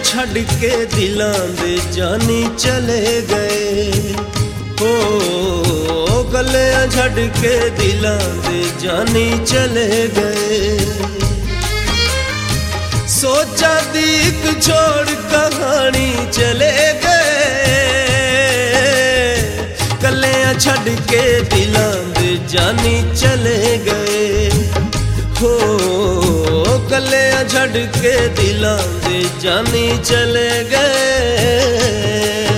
छड़ के दिलां दे जानी चले गए हो, गलियां छड़ के दिलां दे जानी चले गए। सोचा दी एक छोड़ कहानी चले गए, गलियां छड़ के दिलां दे जानी चले गए हो, गलियां छड़ के दिलां दे जानी चले गए।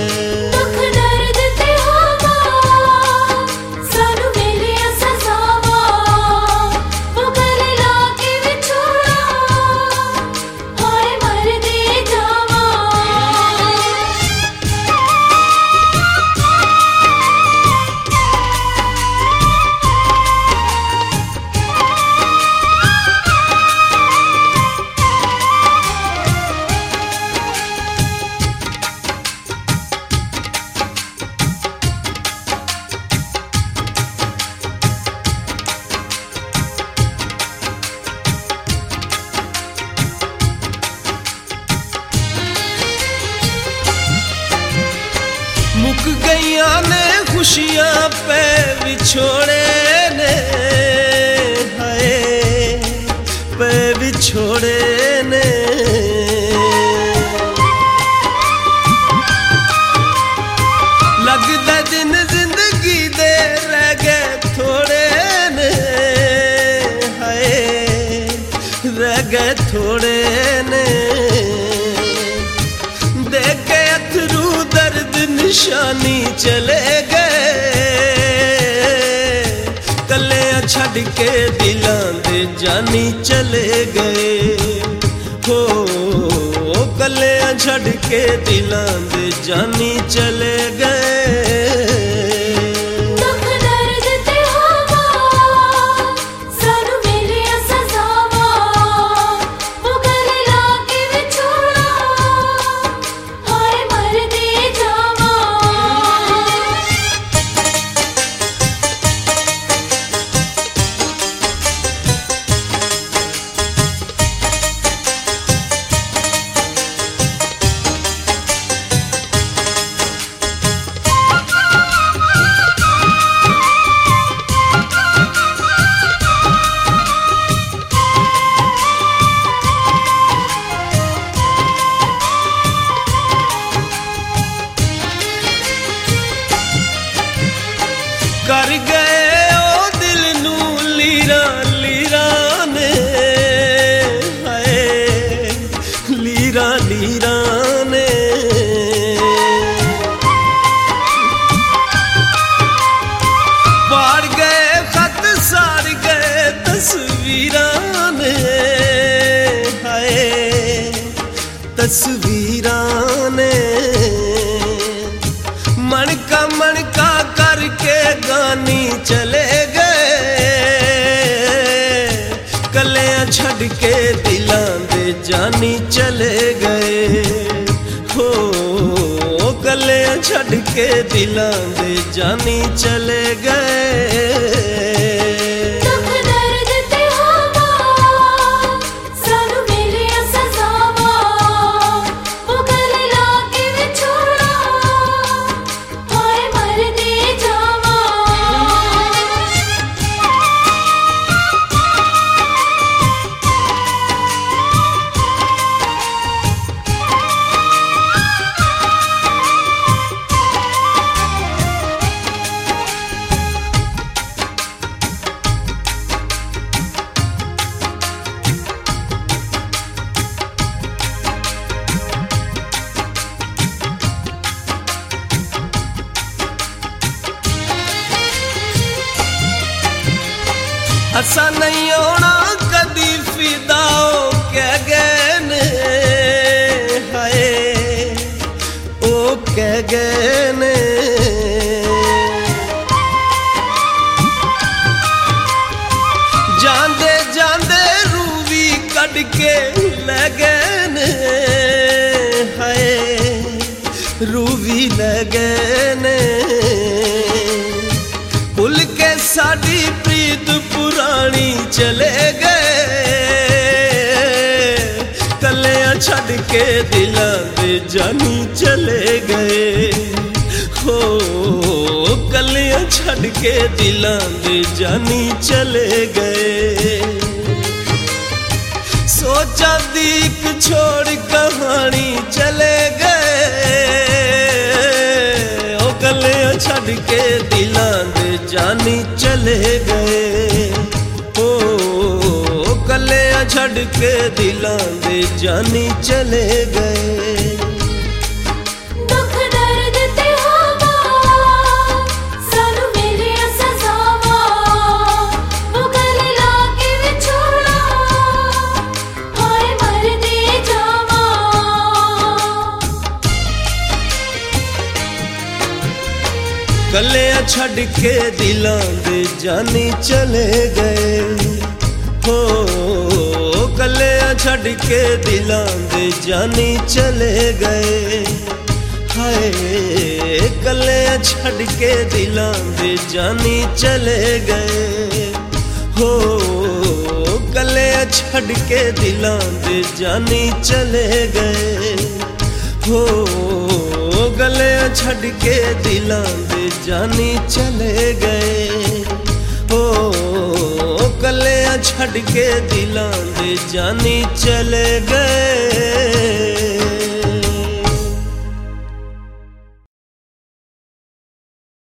मुक गईया ने खुशियां पे विछोड़े ने, हाय पे विछोड़े ने। लगदा दिन जिंदगी दे रह गए थोड़े ने, हाय रह गए थोड़े ने। देख के अथरू दर्द निशानी चले गए, गलियां छड़ के दिलां दे जानी चले गए हो, गलियां छड़ के दिलां दे जानी चले गए। कर गए ओ दिल नू लीरा लीरा ने, हाय लीरा लीरा ने। पाड़ गए खत साड़ गए तस्वीरां ने, हाय तस्वीरां ने। मनका करके गानी चले गए, गलियां छड़ के दिलां दे जानी चले गए हो, गलियां छड़ के दिलां दे जानी चले गए। असा नहीं होना कदी फिदा कह गए ने, हाय ओ कह गए ने। जांदे जांदे रूवी कड़ के ले गए ने, हाय रूवी ले गए ने। भुल के साडी प्रीत पुरानी चले गए, कलियां छड़ के दिलां दे जानी चले गए हो कलियां छड़ के दिलां दे जानी चले गए सोचा दी एक छोड़ कहानी चले गए ओ कलियां छड़ के दिलां दे जानी चले गए ओ कलियां छड़ के दिलां दे जानी चले गए कलियां छड़ के दिलां दे जानी चले गए हो कलियां छड़ के दिलां दे जानी चले गए हाय कलियां छड़ के दिलां दे जानी चले गए हो कलियां छड़ के दिलां दे जानी चले गए हो गलियां छड़ के दिलां दे जानी चले गए हो कलियां छड़ के दिलां दे जानी चले गए।